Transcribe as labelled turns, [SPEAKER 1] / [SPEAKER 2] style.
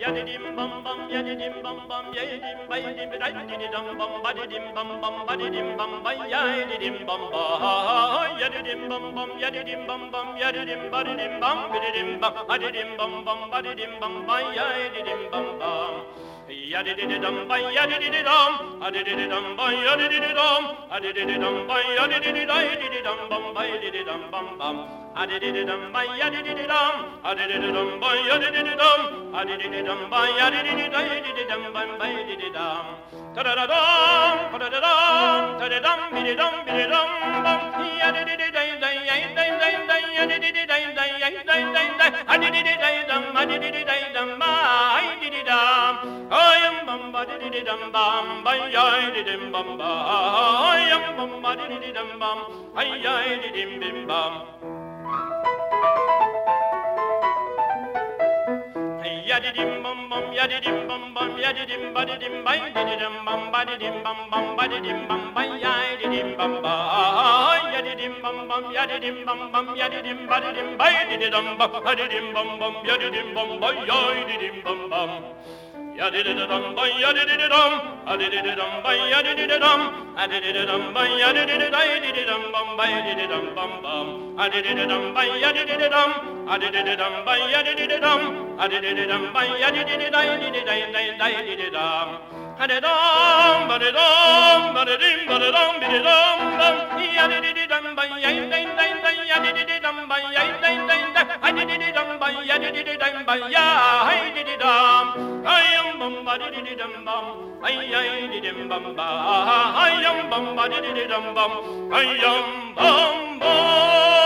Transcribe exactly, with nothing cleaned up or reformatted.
[SPEAKER 1] yadidim bum bum yadidim bum bum yadim bayidim dadidim bum badidim bum bum badidim bum bay yadidim bum ba yadidim bum bum yadidim bum bum yadidim badidim bum bididim bum adidim bum bum badidim bum bay yadidim bum bum yadididum bay yadididum adididum bay yadididum adididum bay yadididum bum bay dididum bum bum adididum bay yadididum adididum bay yadididum adididum bay yadididum bum bay dididum tadadadum tadadadum tadadum bididum bididum bum yadididum yadididum yadididum adididum adididum bay dididum ayam bum ba dididum bum bay yadidim bum ba ayam bum ba dididum bum ay yadidim bim bum yadidim bum bum yadidim bum bum yadidim badidim bay dididum bum badidim bum bum badidim bum bay yadidim bum ba yadidim bum bum yadidim bum bum yadidim badidim bay dididum bum badidim bum bum yadidim bum bay yadidim bum bum yadididum bay yadididum adididum bay yadididum adididum bay yadididum bum bay dididum bum bum adididum bay yadididum adididum bay yadididum adididum bay yadididum adidum badidum badidim badidum bididum bum yadididum bay yadididum bay yadididum adididum bay yadididum bay yadididum ayam bum ba dididum bum ayay didim bum ba ayam bum ba dididum bum ayam bum bum